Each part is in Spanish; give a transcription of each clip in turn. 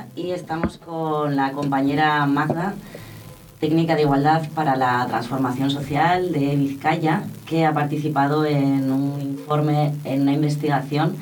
Bienvenida, y estamos con la compañera Magda, técnica de igualdad para la transformación social de Vizcaya, que ha participado en un informe, en una investigación,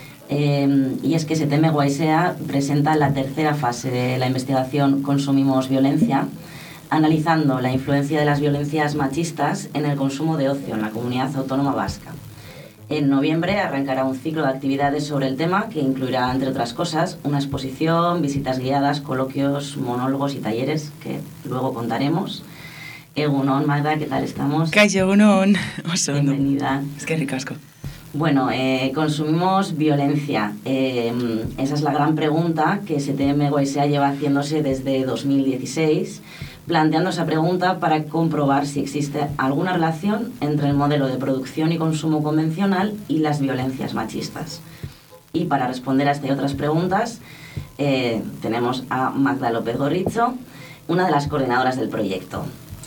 y es que STM Guaisea presenta la tercera fase de la investigación Consumimos Violencia, analizando la influencia de las violencias machistas en el consumo de ocio en la comunidad autónoma vasca. En noviembre arrancará un ciclo de actividades sobre el tema que incluirá, entre otras cosas, una exposición, visitas guiadas, coloquios, monólogos y talleres que luego contaremos. Egunon, Magda, ¿qué tal estamos? Kaixo, egunon. Bienvenida. Es que ricasco. Bueno, consumimos violencia. Esa es la gran pregunta que STM Guaisea lleva haciéndose desde 2016, planteando esa pregunta para comprobar si existe alguna relación entre el modelo de producción y consumo convencional y las violencias machistas. Y para responder a esta y otras preguntas, tenemos a Magda López Gorricho, una de las coordinadoras del proyecto.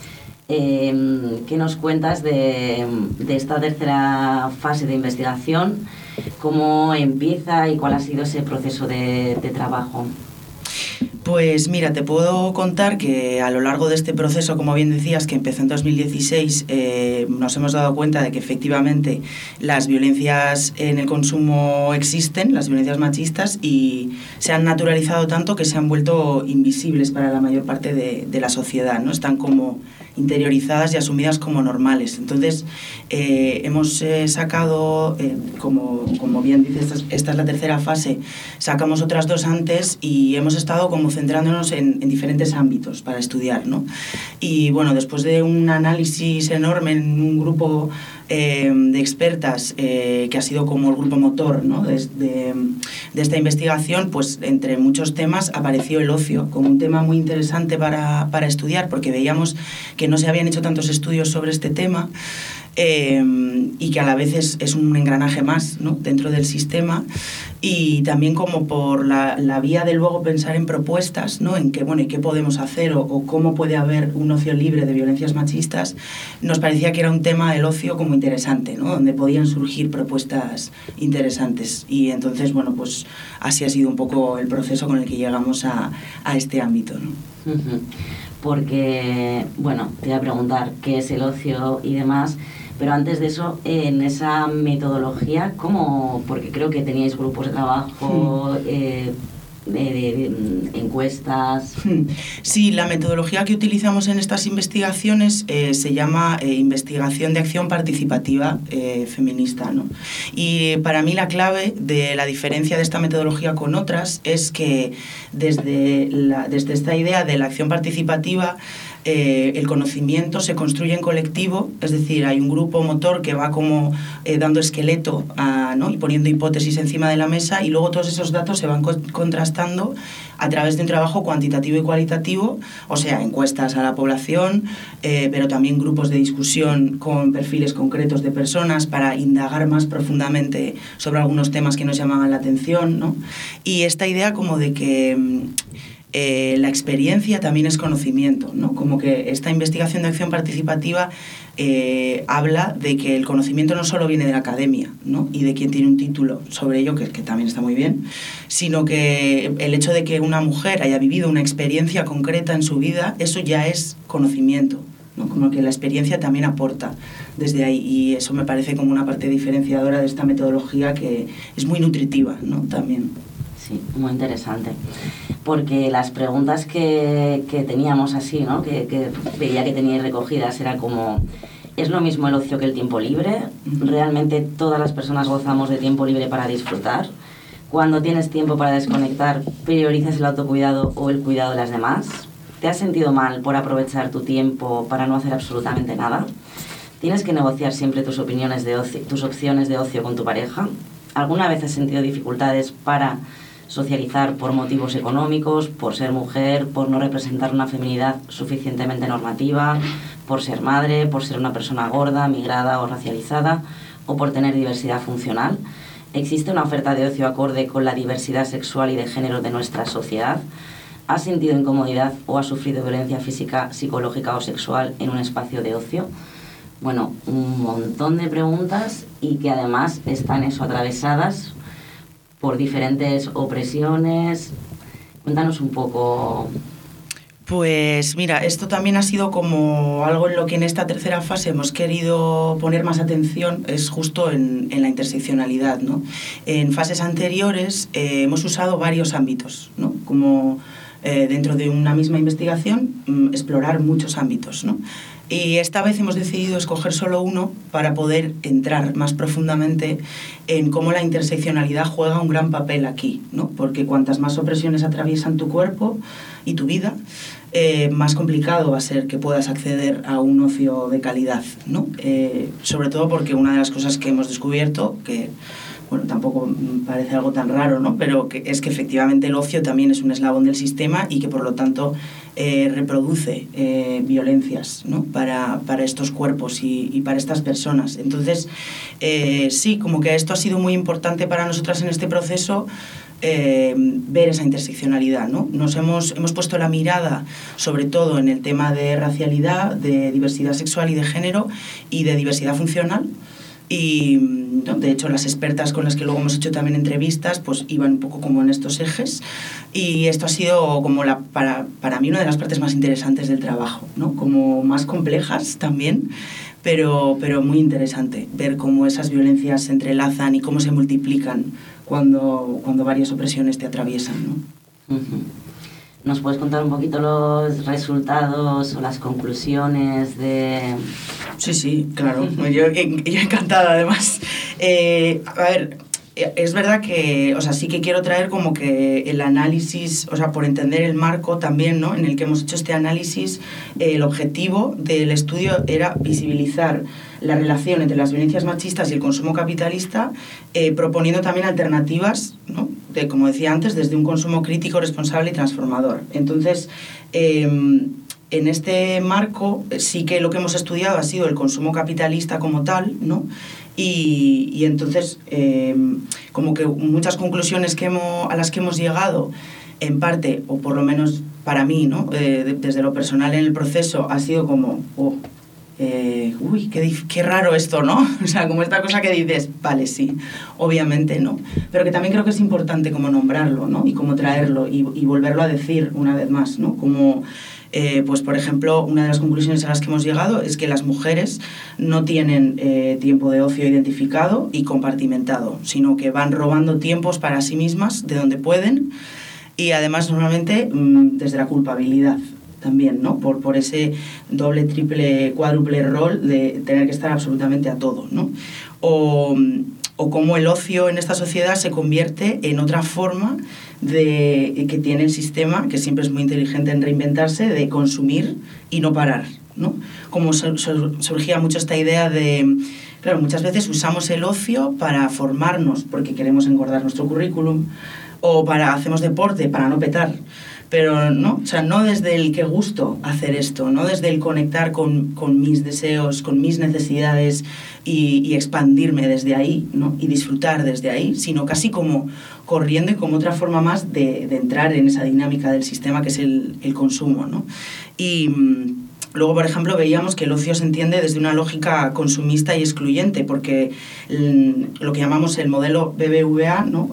¿Qué nos cuentas de esta tercera fase de investigación? ¿Cómo empieza y cuál ha sido ese proceso de trabajo? Pues mira, te puedo contar que a lo largo de este proceso, como bien decías, que empezó en 2016, nos hemos dado cuenta de que efectivamente las violencias en el consumo existen, las violencias machistas, y se han naturalizado tanto que se han vuelto invisibles para la mayor parte de la sociedad, ¿no? Están como interiorizadas y asumidas como normales. Entonces, hemos sacado, como bien dices, esta es la tercera fase, sacamos otras dos antes y hemos estado como centrándonos en diferentes ámbitos para estudiar, ¿no? Y bueno, después de un análisis enorme en un grupo de expertas, que ha sido como el grupo motor, ¿no? de esta investigación, pues entre muchos temas apareció el ocio como un tema muy interesante para estudiar, porque veíamos que no se habían hecho tantos estudios sobre este tema, y que a la vez es un engranaje más, ¿no? Dentro del sistema, y también como por la vía de luego pensar en propuestas, ¿no? En qué, bueno, y qué podemos hacer o cómo puede haber un ocio libre de violencias machistas. Nos parecía que era un tema del ocio como interesante, ¿no? Donde podían surgir propuestas interesantes, y entonces, bueno, pues así ha sido un poco el proceso con el que llegamos a este ámbito, ¿no? Uh-huh. Porque, bueno, te voy a preguntar qué es el ocio y demás, pero antes de eso, en esa metodología, ¿cómo? Porque creo que teníais grupos de trabajo, de encuestas. Sí, la metodología que utilizamos en estas investigaciones se llama investigación de acción participativa feminista, ¿no? Y para mí la clave de la diferencia de esta metodología con otras es que desde esta idea de la acción participativa, el conocimiento se construye en colectivo, es decir, hay un grupo motor que va como dando esqueleto, ¿no? Y poniendo hipótesis encima de la mesa, y luego todos esos datos se van contrastando a través de un trabajo cuantitativo y cualitativo, o sea, encuestas a la población, pero también grupos de discusión con perfiles concretos de personas para indagar más profundamente sobre algunos temas que nos llamaban la atención, ¿no? Y esta idea como de que la experiencia también es conocimiento, ¿no? Como que esta investigación de acción participativa habla de que el conocimiento no solo viene de la academia, ¿no? Y de quien tiene un título sobre ello, que también está muy bien, sino que el hecho de que una mujer haya vivido una experiencia concreta en su vida, eso ya es conocimiento, ¿no? Como que la experiencia también aporta desde ahí, y eso me parece como una parte diferenciadora de esta metodología que es muy nutritiva, ¿no? También. Sí, muy interesante. Porque las preguntas que teníamos así, ¿no? Que veía que teníais recogidas, era como, ¿es lo mismo el ocio que el tiempo libre? ¿Realmente todas las personas gozamos de tiempo libre para disfrutar? Cuando tienes tiempo para desconectar, ¿priorizas el autocuidado o el cuidado de las demás? ¿Te has sentido mal por aprovechar tu tiempo para no hacer absolutamente nada? ¿Tienes que negociar siempre tus opiniones de ocio, tus opciones de ocio con tu pareja? ¿Alguna vez has sentido dificultades para socializar por motivos económicos, por ser mujer, por no representar una feminidad suficientemente normativa, por ser madre, por ser una persona gorda, migrada o racializada, o por tener diversidad funcional? ¿Existe una oferta de ocio acorde con la diversidad sexual y de género de nuestra sociedad? ¿Has sentido incomodidad o has sufrido violencia física, psicológica o sexual en un espacio de ocio? Bueno, un montón de preguntas, y que además están atravesadas por diferentes opresiones, Cuéntanos un poco. Pues mira, esto también ha sido como algo en lo que en esta tercera fase hemos querido poner más atención, es justo en la interseccionalidad, ¿no? En fases anteriores hemos usado varios ámbitos, ¿no? Como dentro de una misma investigación, explorar muchos ámbitos, ¿no? Y esta vez hemos decidido escoger solo uno para poder entrar más profundamente en cómo la interseccionalidad juega un gran papel aquí, ¿no? Porque cuantas más opresiones atraviesan tu cuerpo y tu vida, más complicado va a ser que puedas acceder a un ocio de calidad, ¿no? Sobre todo porque una de las cosas que hemos descubierto, que bueno, tampoco parece algo tan raro, ¿no? Pero es que efectivamente el ocio también es un eslabón del sistema y que por lo tanto reproduce violencias, ¿no? para estos cuerpos y para estas personas. Entonces, sí, como que esto ha sido muy importante para nosotras en este proceso, ver esa interseccionalidad, ¿no? Nos hemos puesto la mirada sobre todo en el tema de racialidad, de diversidad sexual y de género y de diversidad funcional. Y ¿no? De hecho las expertas con las que luego hemos hecho también entrevistas pues iban un poco como en estos ejes, y esto ha sido como para mí una de las partes más interesantes del trabajo, ¿no? Como más complejas también, pero muy interesante ver cómo esas violencias se entrelazan y cómo se multiplican cuando varias opresiones te atraviesan, ¿no? Uh-huh. ¿Nos puedes contar un poquito los resultados o las conclusiones de...? Sí, claro. Yo encantada, además. A ver, es verdad que, o sea, sí que quiero traer como que el análisis, o sea, por entender el marco también, ¿no? En el que hemos hecho este análisis, el objetivo del estudio era visibilizar la relación entre las violencias machistas y el consumo capitalista, proponiendo también alternativas, ¿no? Como decía antes, desde un consumo crítico, responsable y transformador. Entonces, en este marco sí que lo que hemos estudiado ha sido el consumo capitalista como tal, ¿no? Y entonces, como que muchas conclusiones a las que hemos llegado, en parte, o por lo menos para mí, ¿no? Desde lo personal en el proceso, ha sido como... uy, qué raro esto, ¿no? O sea, como esta cosa que dices, vale, sí, obviamente, ¿no? Pero que también creo que es importante como nombrarlo, ¿no? Y como traerlo y volverlo a decir una vez más, ¿no? Como, pues por ejemplo, una de las conclusiones a las que hemos llegado es que las mujeres no tienen tiempo de ocio identificado y compartimentado, sino que van robando tiempos para sí mismas de donde pueden, y además normalmente desde la culpabilidad también, ¿no? Por ese doble, triple, cuádruple rol de tener que estar absolutamente a todo, ¿no? O cómo el ocio en esta sociedad se convierte en otra forma que tiene el sistema, que siempre es muy inteligente en reinventarse, de consumir y no parar, ¿no? Como surgía mucho esta idea de, claro, muchas veces usamos el ocio para formarnos porque queremos engordar nuestro currículum, o hacemos deporte para no petar. Pero no, o sea, no desde el que gusto hacer esto, no desde el conectar con mis deseos, con mis necesidades y expandirme desde ahí, ¿no? Y disfrutar desde ahí, sino casi como corriendo y como otra forma más de entrar en esa dinámica del sistema que es el consumo, ¿no? Y luego, por ejemplo, veíamos que el ocio se entiende desde una lógica consumista y excluyente, porque lo que llamamos el modelo BBVA, ¿no?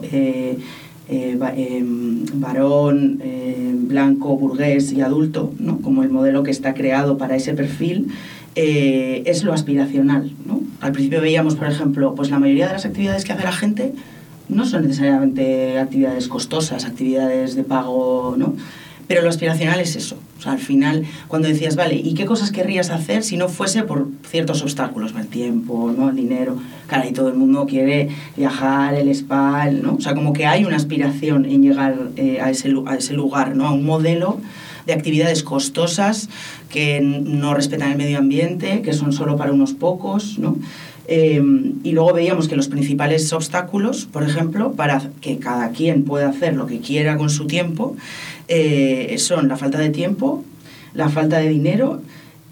Varón, blanco, burgués y adulto, ¿no? Como el modelo que está creado para ese perfil, es lo aspiracional, ¿no? Al principio veíamos, por ejemplo, pues la mayoría de las actividades que hace la gente no son necesariamente actividades costosas, actividades de pago, ¿no? Pero lo aspiracional es eso. O sea, al final, cuando decías, vale, ¿y qué cosas querrías hacer si no fuese por ciertos obstáculos? El tiempo, ¿no? El dinero. Claro, y todo el mundo quiere viajar, el spa, ¿no? O sea, como que hay una aspiración en llegar a ese lugar, ¿no? A un modelo de actividades costosas que no respetan el medio ambiente, que son solo para unos pocos, ¿no? Y luego veíamos que los principales obstáculos, por ejemplo, para que cada quien pueda hacer lo que quiera con su tiempo, son la falta de tiempo, la falta de dinero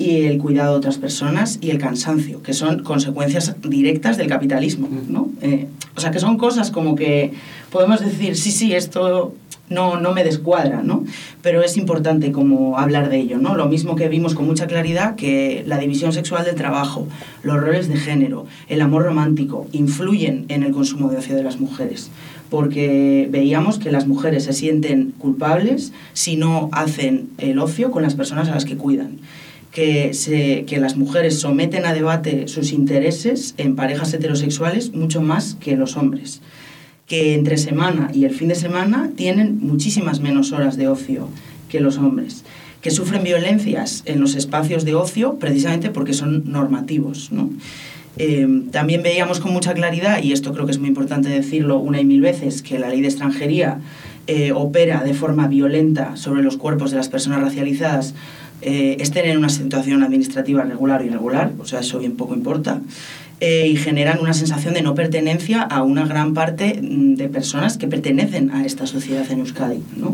y el cuidado de otras personas y el cansancio, que son consecuencias directas del capitalismo, ¿no? O sea, que son cosas como que podemos decir, sí, esto no me descuadra, ¿no? Pero es importante como hablar de ello, ¿no? Lo mismo que vimos con mucha claridad que la división sexual del trabajo, los roles de género, el amor romántico, influyen en el consumo de ocio de las mujeres, porque veíamos que las mujeres se sienten culpables si no hacen el ocio con las personas a las que cuidan. Que las mujeres someten a debate sus intereses en parejas heterosexuales mucho más que los hombres, que entre semana y el fin de semana tienen muchísimas menos horas de ocio que los hombres, que sufren violencias en los espacios de ocio precisamente porque son normativos, ¿no? También veíamos con mucha claridad, y esto creo que es muy importante decirlo una y mil veces, que la ley de extranjería opera de forma violenta sobre los cuerpos de las personas racializadas, estén en una situación administrativa regular o irregular, o sea, eso bien poco importa, y generan una sensación de no pertenencia a una gran parte de personas que pertenecen a esta sociedad en Euskadi, ¿no?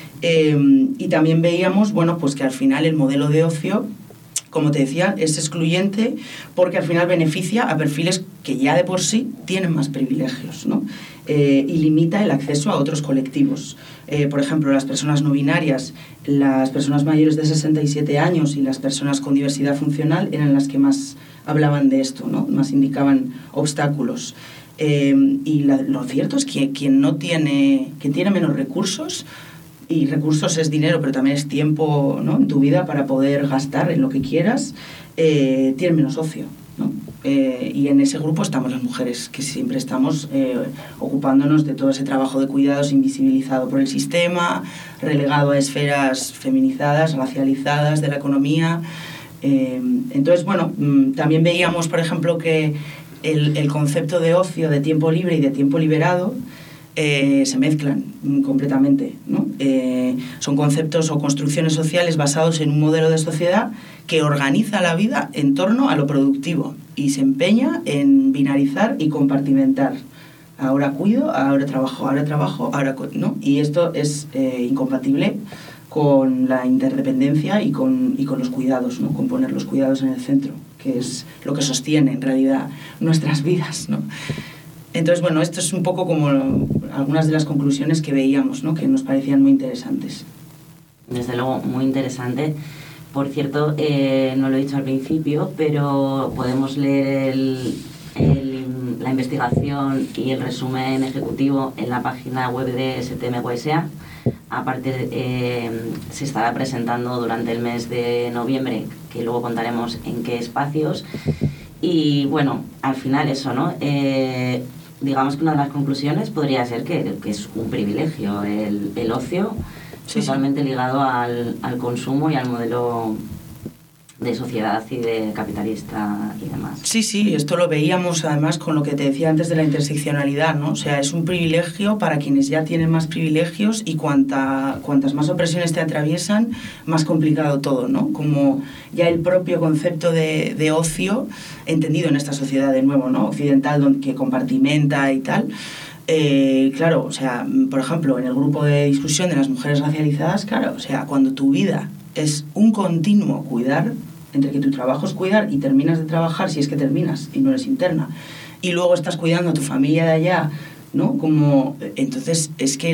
Y también veíamos, bueno, pues que al final el modelo de ocio, como te decía, es excluyente porque al final beneficia a perfiles que ya de por sí tienen más privilegios, ¿no? Y limita el acceso a otros colectivos. Por ejemplo, las personas no binarias, las personas mayores de 67 años y las personas con diversidad funcional eran las que más hablaban de esto, ¿no? Más indicaban obstáculos. Y lo cierto es que quien tiene menos recursos, y recursos es dinero, pero también es tiempo, ¿no?, en tu vida para poder gastar en lo que quieras, tiene menos ocio, ¿no? Y en ese grupo estamos las mujeres, que siempre estamos ocupándonos de todo ese trabajo de cuidados invisibilizado por el sistema, relegado a esferas feminizadas, racializadas de la economía. Entonces, bueno, también veíamos, por ejemplo, que el concepto de ocio, de tiempo libre y de tiempo liberado se mezclan completamente, ¿no? Son conceptos o construcciones sociales basados en un modelo de sociedad que organiza la vida en torno a lo productivo y se empeña en binarizar y compartimentar. Ahora cuido, ahora trabajo, ¿no? Y esto es incompatible con la interdependencia y con los cuidados, ¿no? Con poner los cuidados en el centro, que es lo que sostiene en realidad nuestras vidas, ¿no? Entonces, bueno, esto es un poco como algunas de las conclusiones que veíamos, ¿no?, que nos parecían muy interesantes. Desde luego, muy interesante. Por cierto, no lo he dicho al principio, pero podemos leer la investigación y el resumen ejecutivo en la página web de STM-USEA. Aparte, se estará presentando durante el mes de noviembre, que luego contaremos en qué espacios. Y bueno, al final eso, ¿no? Digamos que una de las conclusiones podría ser que es un privilegio el ocio, sí, totalmente ligado al consumo y al modelo de sociedad y de capitalista y demás. Sí, esto lo veíamos además con lo que te decía antes de la interseccionalidad, ¿no? O sea, es un privilegio para quienes ya tienen más privilegios y cuantas más opresiones te atraviesan, más complicado todo, ¿no? Como ya el propio concepto de ocio, entendido en esta sociedad de nuevo, ¿no?, occidental, que compartimenta y tal. Claro, o sea, por ejemplo, en el grupo de discusión de las mujeres racializadas, claro, o sea, cuando tu vida es un continuo cuidar, entre que tu trabajo es cuidar y terminas de trabajar, si es que terminas y no eres interna, y luego estás cuidando a tu familia de allá, ¿no? Como, entonces es que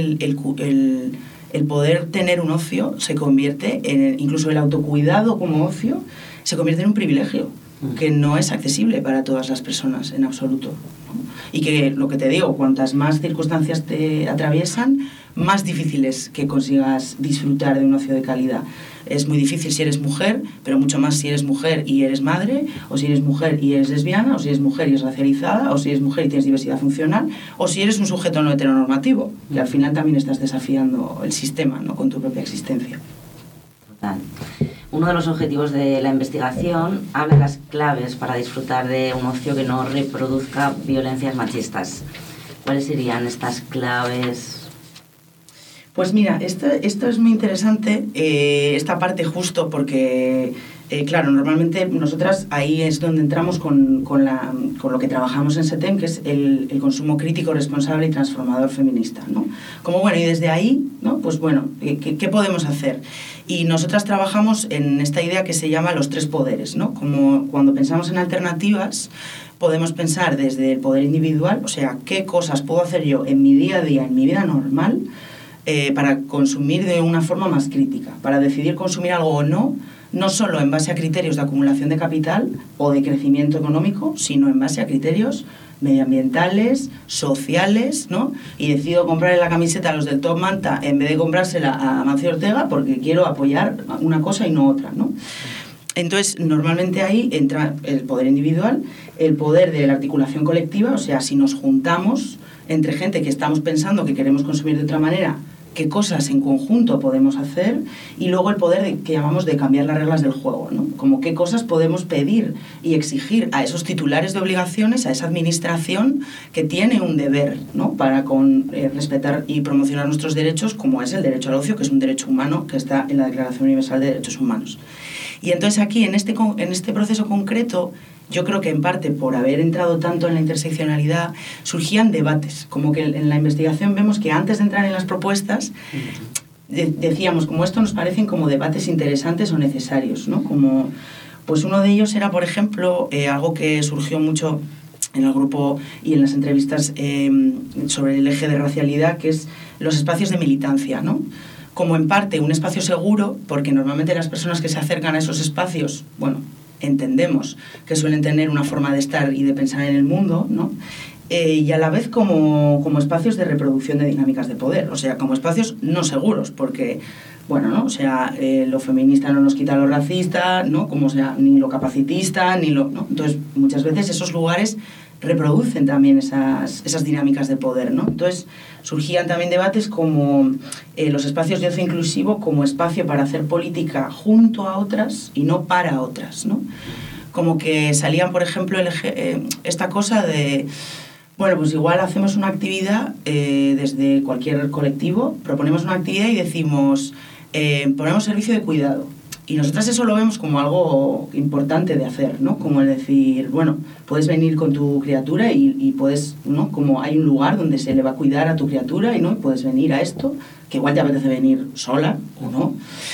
el poder tener un ocio se convierte en, incluso el autocuidado como ocio, se convierte en un privilegio que no es accesible para todas las personas en absoluto, ¿no? Y que, lo que te digo, cuantas más circunstancias te atraviesan, más difícil es que consigas disfrutar de un ocio de calidad. Es muy difícil si eres mujer, pero mucho más si eres mujer y eres madre, o si eres mujer y eres lesbiana, o si eres mujer y eres racializada, o si eres mujer y tienes diversidad funcional, o si eres un sujeto no heteronormativo, que al final también estás desafiando el sistema, ¿no?, con tu propia existencia. Total. Uno de los objetivos de la investigación habla de las claves para disfrutar de un ocio que no reproduzca violencias machistas. ¿Cuáles serían estas claves? Pues mira, esto es muy interesante, esta parte justo porque, claro, normalmente nosotras ahí es donde entramos con lo que trabajamos en SETEM, que es el consumo crítico, responsable y transformador feminista, ¿no? Como bueno, y desde ahí, ¿no? Pues bueno, ¿qué podemos hacer? Y nosotras trabajamos en esta idea que se llama los 3 poderes, ¿no? Como cuando pensamos en alternativas, podemos pensar desde el poder individual, o sea, qué cosas puedo hacer yo en mi día a día, en mi vida normal, para consumir de una forma más crítica, para decidir consumir algo o no, no solo en base a criterios de acumulación de capital o de crecimiento económico, sino en base a criterios medioambientales, sociales, ¿no? Y decido comprarle la camiseta a los del Top Manta en vez de comprársela a Amancio Ortega porque quiero apoyar una cosa y no otra, ¿no? Entonces, normalmente ahí entra el poder individual, el poder de la articulación colectiva, o sea, si nos juntamos entre gente que estamos pensando que queremos consumir de otra manera, qué cosas en conjunto podemos hacer, y luego el poder que llamamos de cambiar las reglas del juego, ¿no? Como qué cosas podemos pedir y exigir a esos titulares de obligaciones, a esa administración que tiene un deber, ¿no? Para respetar y promocionar nuestros derechos, como es el derecho al ocio, que es un derecho humano que está en la Declaración Universal de Derechos Humanos. Y entonces aquí, en este proceso concreto, yo creo que en parte por haber entrado tanto en la interseccionalidad, surgían debates, como que en la investigación vemos que antes de entrar en las propuestas, decíamos, como esto nos parecen como debates interesantes o necesarios, ¿no? Como, pues uno de ellos era, por ejemplo, algo que surgió mucho en el grupo y en las entrevistas sobre el eje de racialidad, que es los espacios de militancia, ¿no? Como en parte un espacio seguro, porque normalmente las personas que se acercan a esos espacios, bueno, entendemos que suelen tener una forma de estar y de pensar en el mundo, ¿no? Y a la vez como espacios de reproducción de dinámicas de poder, o sea, como espacios no seguros, porque, bueno, ¿no? O sea, lo feminista no nos quita lo racista, ¿no? Como sea, ni lo capacitista, ni lo, ¿no? Entonces, muchas veces esos lugares reproducen también esas dinámicas de poder, ¿no? Entonces, surgían también debates como los espacios de ocio inclusivo como espacio para hacer política junto a otras y no para otras, ¿no? Como que salían, por ejemplo, esta cosa de, bueno, pues igual hacemos una actividad desde cualquier colectivo, proponemos una actividad y decimos, ponemos servicio de cuidado. Y nosotras eso lo vemos como algo importante de hacer, ¿no? Como el decir, bueno, puedes venir con tu criatura y puedes, ¿no? Como hay un lugar donde se le va a cuidar a tu criatura y, ¿no? Puedes venir a esto, que igual te apetece venir sola o no.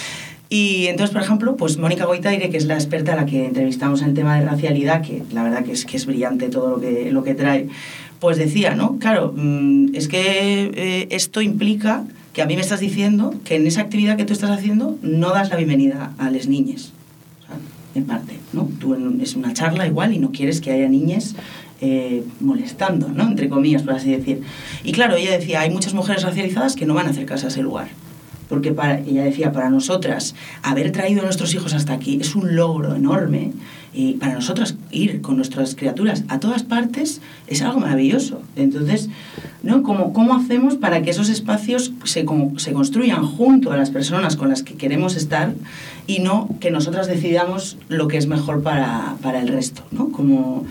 Y entonces, por ejemplo, pues Mónica Goitaire, que es la experta a la que entrevistamos en el tema de racialidad, que la verdad que es brillante todo lo que trae, pues decía, ¿no? Claro, es que esto implica que a mí me estás diciendo que en esa actividad que tú estás haciendo no das la bienvenida a las niñas, o sea, en parte, ¿no? Tú es una charla igual y no quieres que haya niñas molestando, ¿no? Entre comillas, por así decir. Y claro, ella decía, hay muchas mujeres racializadas que no van a acercarse a ese lugar. Porque ella decía, para nosotras, haber traído a nuestros hijos hasta aquí es un logro enorme. Y para nosotras ir con nuestras criaturas a todas partes es algo maravilloso. Entonces, ¿no? ¿Cómo hacemos para que esos espacios se construyan junto a las personas con las que queremos estar y no que nosotras decidamos lo que es mejor para el resto, ¿no? Como,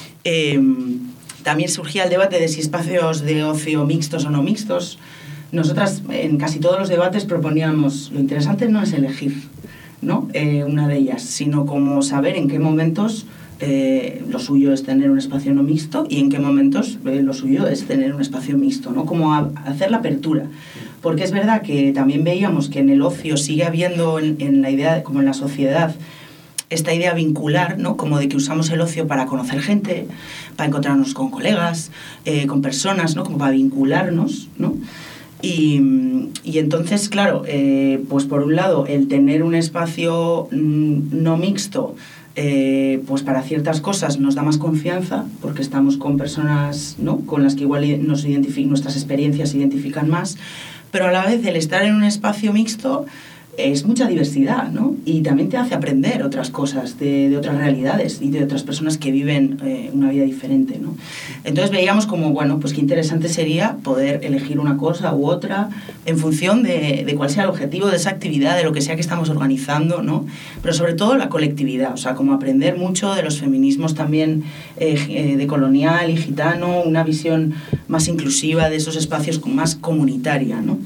también surgía el debate de si espacios de ocio mixtos o no mixtos. Nosotras en casi todos los debates proponíamos, lo interesante no es elegir, ¿no? Una de ellas, sino como saber en qué momentos lo suyo es tener un espacio no mixto y en qué momentos lo suyo es tener un espacio mixto, ¿no? Como hacer la apertura. Porque es verdad que también veíamos que en el ocio sigue habiendo en la idea, como en la sociedad, esta idea vincular, ¿no? Como de que usamos el ocio para conocer gente, para encontrarnos con colegas, con personas, ¿no? Como para vincularnos, ¿no? Y entonces, claro, pues por un lado, el tener un espacio no mixto, pues para ciertas cosas nos da más confianza, porque estamos con personas, ¿no? Con las que igual nuestras experiencias se identifican más, pero a la vez el estar en un espacio mixto es mucha diversidad, ¿no? Y también te hace aprender otras cosas de otras realidades y de otras personas que viven una vida diferente, ¿no? Entonces veíamos como, bueno, pues qué interesante sería poder elegir una cosa u otra en función de cuál sea el objetivo de esa actividad, de lo que sea que estamos organizando, ¿no? Pero sobre todo la colectividad, o sea, como aprender mucho de los feminismos también de colonial y gitano, una visión más inclusiva de esos espacios más comunitaria, ¿no?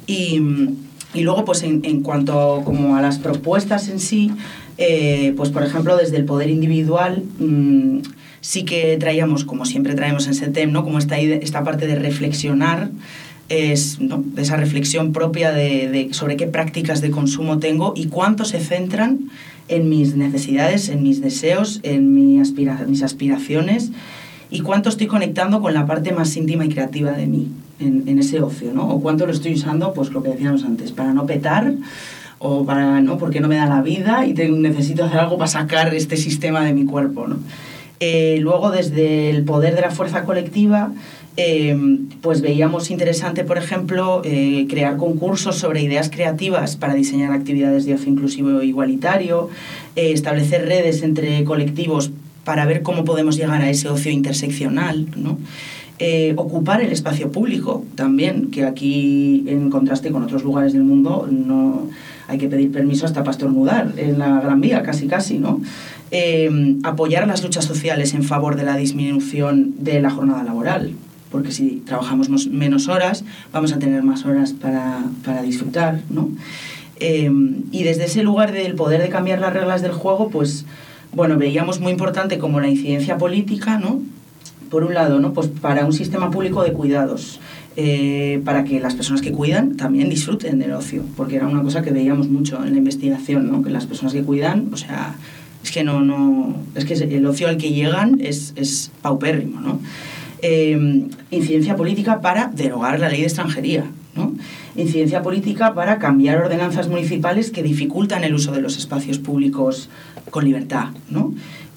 Y luego, pues en cuanto como a las propuestas en sí, pues por ejemplo, desde el poder individual, sí que traíamos, como siempre traemos en SETEM, ¿no? Como esta parte de reflexionar, ¿no? De esa reflexión propia sobre qué prácticas de consumo tengo y cuánto se centran en mis necesidades, en mis deseos, en mis aspiraciones, y cuánto estoy conectando con la parte más íntima y creativa de mí en ese ocio, ¿no? O cuánto lo estoy usando, pues lo que decíamos antes, para no petar, o para, ¿no? Porque no me da la vida y necesito hacer algo para sacar este sistema de mi cuerpo, ¿no? Luego, desde el poder de la fuerza colectiva, pues veíamos interesante, por ejemplo, crear concursos sobre ideas creativas para diseñar actividades de ocio inclusivo e igualitario, establecer redes entre colectivos para ver cómo podemos llegar a ese ocio interseccional, ¿no? Ocupar el espacio público también, que aquí, en contraste con otros lugares del mundo, no hay que pedir permiso hasta para estornudar en la Gran Vía, casi, ¿no? Apoyar las luchas sociales en favor de la disminución de la jornada laboral, porque si trabajamos menos horas, vamos a tener más horas para disfrutar, ¿no? Y desde ese lugar del poder de cambiar las reglas del juego, pues, bueno, veíamos muy importante como la incidencia política, ¿no? Por un lado, ¿no? Pues para un sistema público de cuidados, para que las personas que cuidan también disfruten del ocio, porque era una cosa que veíamos mucho en la investigación, ¿no? Que las personas que cuidan, o sea, es que es que el ocio al que llegan es paupérrimo, ¿no? Incidencia política para derogar la ley de extranjería, ¿no? Incidencia política para cambiar ordenanzas municipales que dificultan el uso de los espacios públicos con libertad, ¿no?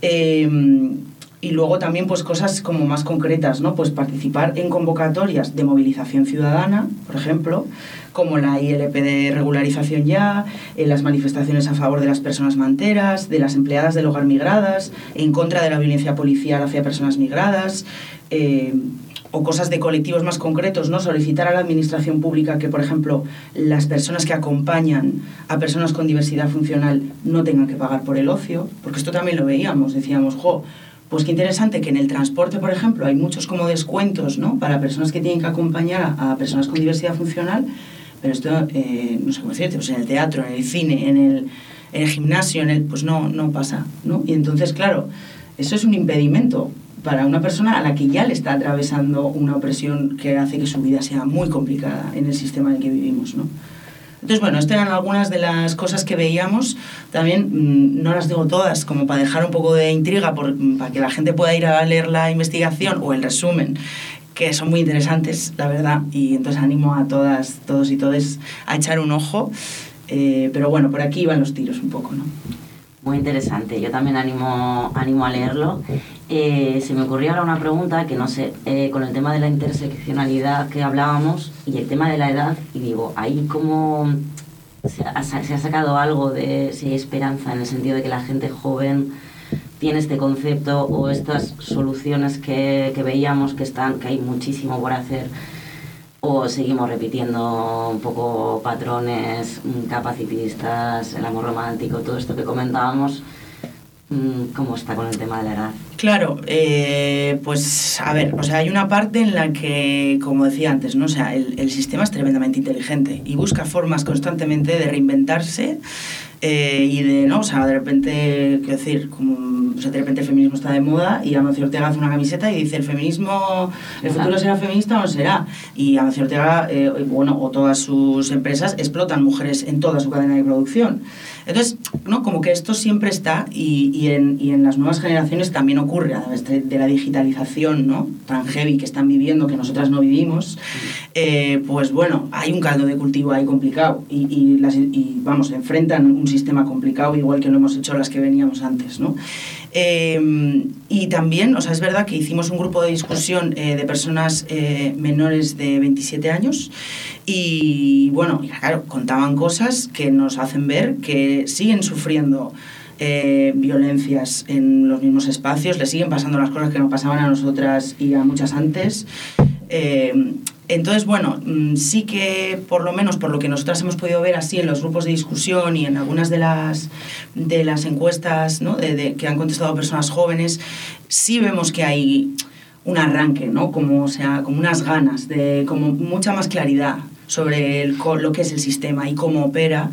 Y luego también pues cosas como más concretas, ¿no? Pues participar en convocatorias de movilización ciudadana, por ejemplo, como la ILP de regularización ya, en las manifestaciones a favor de las personas manteras, de las empleadas del hogar migradas, en contra de la violencia policial hacia personas migradas, o cosas de colectivos más concretos, ¿no? Solicitar a la administración pública que, por ejemplo, las personas que acompañan a personas con diversidad funcional no tengan que pagar por el ocio, porque esto también lo veíamos, decíamos, pues qué interesante que en el transporte, por ejemplo, hay muchos como descuentos, ¿no? Para personas que tienen que acompañar a personas con diversidad funcional, pero esto, no sé cómo decirte, pues en el teatro, en el cine, en el gimnasio, pues no pasa, ¿no? Y entonces, claro, eso es un impedimento para una persona a la que ya le está atravesando una opresión que hace que su vida sea muy complicada en el sistema en el que vivimos, ¿no? Entonces, bueno, estas eran algunas de las cosas que veíamos. También, no las digo todas, como para dejar un poco de intriga, para que la gente pueda ir a leer la investigación o el resumen, que son muy interesantes, la verdad, y entonces animo a todas, todos y todes a echar un ojo. Pero bueno, por aquí van los tiros un poco, ¿no? Muy interesante, yo también animo a leerlo. Se me ocurrió ahora una pregunta que no sé, con el tema de la interseccionalidad que hablábamos y el tema de la edad, y digo, ahí cómo se ha sacado algo de si hay esperanza en el sentido de que la gente joven tiene este concepto o estas soluciones que veíamos que hay muchísimo por hacer, o seguimos repitiendo un poco patrones capacitistas, el amor romántico, todo esto que comentábamos. ¿Cómo está con el tema de la edad? Claro, pues a ver, o sea, hay una parte en la que, como decía antes, ¿no? O sea, el sistema es tremendamente inteligente y busca formas constantemente de reinventarse y de, ¿no? O sea, de repente, quiero decir, como, o sea, de repente el feminismo está de moda y Amancio Ortega hace una camiseta y dice el futuro será feminista o no será. Y Amancio Ortega, bueno, o todas sus empresas explotan mujeres en toda su cadena de producción. Entonces, ¿no? Como que esto siempre está y en las nuevas generaciones también ocurre a través de la digitalización, ¿no? Tan heavy que están viviendo, que nosotras no vivimos. Pues bueno, hay un caldo de cultivo ahí complicado y vamos, enfrentan un sistema complicado igual que lo hemos hecho las que veníamos antes, ¿no? Y también, o sea, es verdad que hicimos un grupo de discusión de personas menores de 27 años y, bueno, claro, contaban cosas que nos hacen ver que siguen sufriendo violencias en los mismos espacios, les siguen pasando las cosas que nos pasaban a nosotras y a muchas antes. Entonces, bueno, sí que por lo menos por lo que nosotras hemos podido ver así en los grupos de discusión y en algunas de las encuestas, ¿no? Que han contestado personas jóvenes, sí vemos que hay un arranque, ¿no? Como, o sea, como unas ganas, como mucha más claridad sobre lo que es el sistema y cómo opera,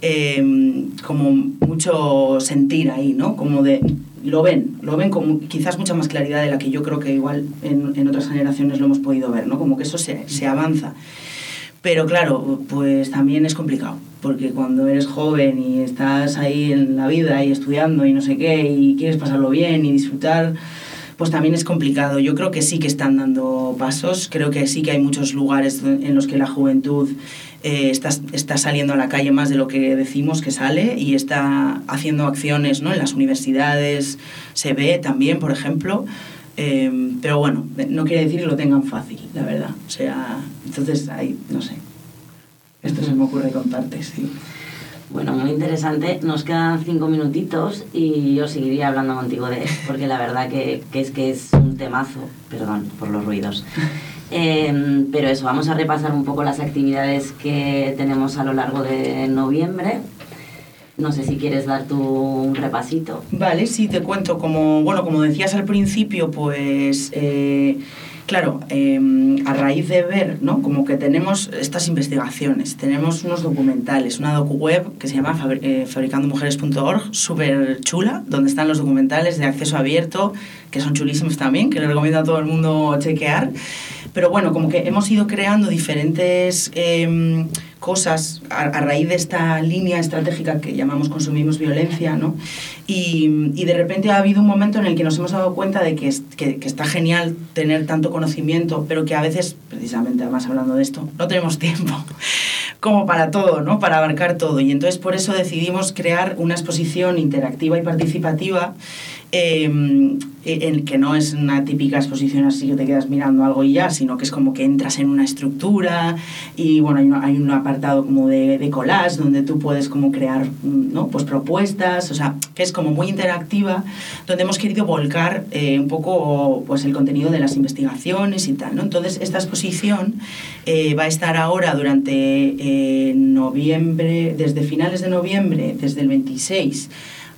como mucho sentir ahí, ¿no? Como de... Lo ven con quizás mucha más claridad de la que yo creo que igual en otras generaciones lo hemos podido ver, ¿no? Como que eso se avanza. Pero claro, pues también es complicado, porque cuando eres joven y estás ahí en la vida y estudiando y no sé qué, y quieres pasarlo bien y disfrutar, pues también es complicado. Yo creo que sí que están dando pasos, creo que sí que hay muchos lugares en los que la juventud está saliendo a la calle más de lo que decimos que sale y está haciendo acciones, ¿no? En las universidades se ve también, por ejemplo, pero bueno, no quiere decir que lo tengan fácil, la verdad. O sea, entonces ahí, no sé, esto se me ocurre contarte, sí. Bueno, muy interesante. Nos quedan 5 minutitos y yo seguiría hablando contigo de él, porque la verdad que es un temazo. Perdón por los ruidos. Pero eso, vamos a repasar un poco las actividades que tenemos a lo largo de noviembre. No sé si quieres dar tú un repasito. Vale, sí, te cuento. Como decías al principio, pues... Claro, a raíz de ver, ¿no? Como que tenemos estas investigaciones, tenemos unos documentales, una docu-web que se llama fabricandomujeres.org, súper chula, donde están los documentales de acceso abierto, que son chulísimos también, que les recomiendo a todo el mundo chequear. Pero bueno, como que hemos ido creando diferentes cosas a raíz de esta línea estratégica que llamamos Consumimos Violencia, ¿no? Y de repente ha habido un momento en el que nos hemos dado cuenta de que está genial tener tanto conocimiento, pero que a veces, precisamente además hablando de esto, no tenemos tiempo como para todo, ¿no? Para abarcar todo. Y entonces por eso decidimos crear una exposición interactiva y participativa en que no es una típica exposición así que te quedas mirando algo y ya, sino que es como que entras en una estructura y bueno, hay un apartado como de collage donde tú puedes como crear, ¿no? Pues propuestas, o sea, que es como muy interactiva, donde hemos querido volcar un poco pues el contenido de las investigaciones y tal, ¿no? Entonces esta exposición va a estar ahora durante noviembre, desde finales de noviembre, desde el 26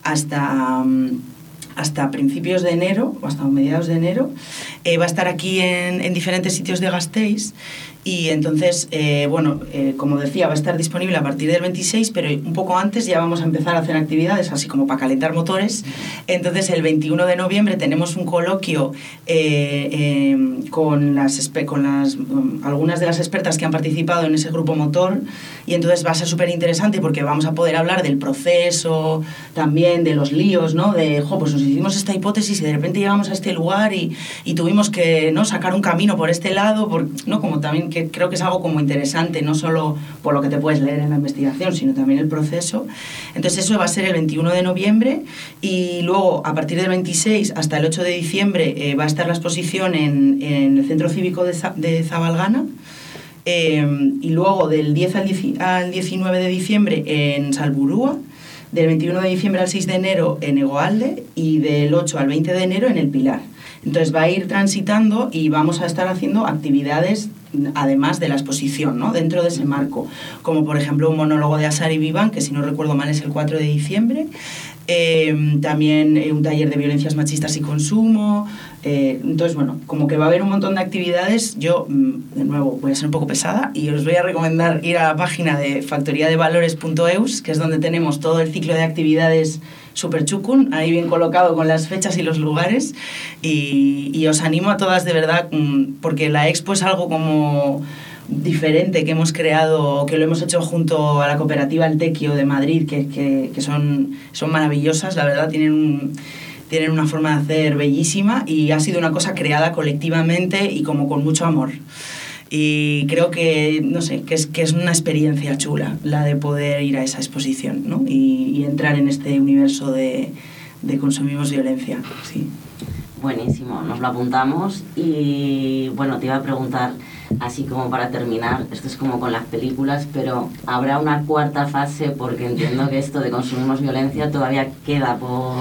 hasta principios de enero, o hasta mediados de enero, va a estar aquí en diferentes sitios de Gasteiz y entonces, como decía, va a estar disponible a partir del 26, pero un poco antes ya vamos a empezar a hacer actividades, así como para calentar motores. Entonces, el 21 de noviembre tenemos un coloquio con algunas de las expertas que han participado en ese grupo motor y entonces va a ser súper interesante porque vamos a poder hablar del proceso, también de los líos, ¿no? Pues nos hicimos esta hipótesis y de repente llegamos a este lugar y tuvimos que, ¿no? Sacar un camino por este lado, ¿no? Como también que creo que es algo como interesante, no solo por lo que te puedes leer en la investigación, sino también el proceso. Entonces eso va a ser el 21 de noviembre y luego a partir del 26 hasta el 8 de diciembre va a estar la exposición en el Centro Cívico de Zabalgana. Y luego del 10 al 19 de diciembre en Salburúa, del 21 de diciembre al 6 de enero en Egoalde y del 8 al 20 de enero en El Pilar. Entonces va a ir transitando y vamos a estar haciendo actividades además de la exposición, ¿no? Dentro de ese marco, como por ejemplo un monólogo de Asari Vivan, que si no recuerdo mal es el 4 de diciembre, también un taller de violencias machistas y consumo. Entonces, bueno, como que va a haber un montón de actividades. Yo, de nuevo, voy a ser un poco pesada y os voy a recomendar ir a la página de factoriadevalores.eus, que es donde tenemos todo el ciclo de actividades súper chucun, ahí bien colocado con las fechas y los lugares, y os animo a todas de verdad, porque la expo es algo como diferente que hemos creado, que lo hemos hecho junto a la cooperativa El Tequio de Madrid, que son maravillosas, la verdad, tienen una forma de hacer bellísima y ha sido una cosa creada colectivamente y como con mucho amor. Y creo que, no sé, que es una experiencia chula la de poder ir a esa exposición, ¿no? Y entrar en este universo de Consumimos Violencia, sí. Buenísimo, nos lo apuntamos y bueno, te iba a preguntar, así como para terminar, esto es como con las películas, pero ¿habrá una cuarta fase? Porque entiendo que esto de Consumimos Violencia todavía queda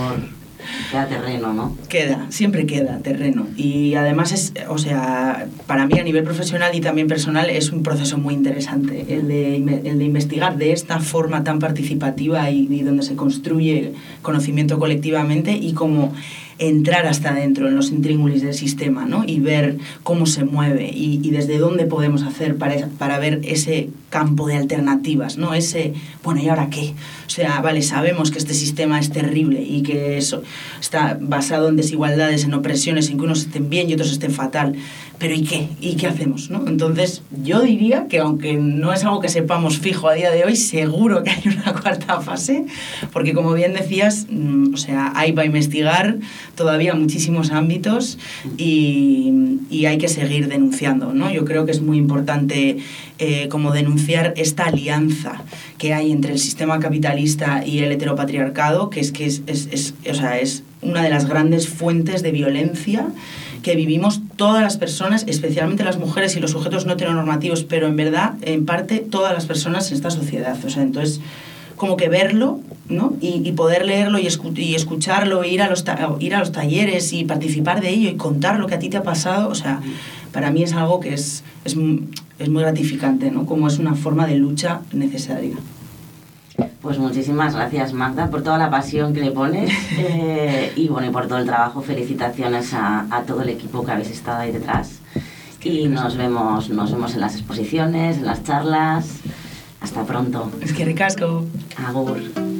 terreno, ¿no? Siempre queda terreno. Y además para mí a nivel profesional y también personal es un proceso muy interesante el de investigar de esta forma tan participativa y donde se construye conocimiento colectivamente y como entrar hasta adentro en los intríngulis del sistema, ¿no? Y ver cómo se mueve y desde dónde podemos hacer para ver ese campo de alternativas, ¿no? Ese, bueno, ¿y ahora qué? O sea, vale, sabemos que este sistema es terrible y que eso está basado en desigualdades, en opresiones, en que unos estén bien y otros estén fatal, pero ¿y qué? ¿Y qué hacemos, no? Entonces, yo diría que aunque no es algo que sepamos fijo a día de hoy, seguro que hay una cuarta fase, porque como bien decías, o sea, hay para investigar todavía muchísimos ámbitos y hay que seguir denunciando, ¿no? Yo creo que es muy importante como denunciar esta alianza que hay entre el sistema capitalista y el heteropatriarcado, que es una de las grandes fuentes de violencia que vivimos todas las personas, especialmente las mujeres y los sujetos no heteronormativos, pero en verdad, en parte, todas las personas en esta sociedad. O sea, entonces, como que verlo, ¿no? Y poder leerlo y escucharlo, ir a los talleres y participar de ello y contar lo que a ti te ha pasado, o sea, para mí es algo que es muy gratificante, ¿no? Como es una forma de lucha necesaria. Pues muchísimas gracias, Magda, por toda la pasión que le pones y bueno, y por todo el trabajo. Felicitaciones a todo el equipo que habéis estado ahí detrás. Y nos vemos en las exposiciones, en las charlas. Hasta pronto. Es que ricasco. Agur.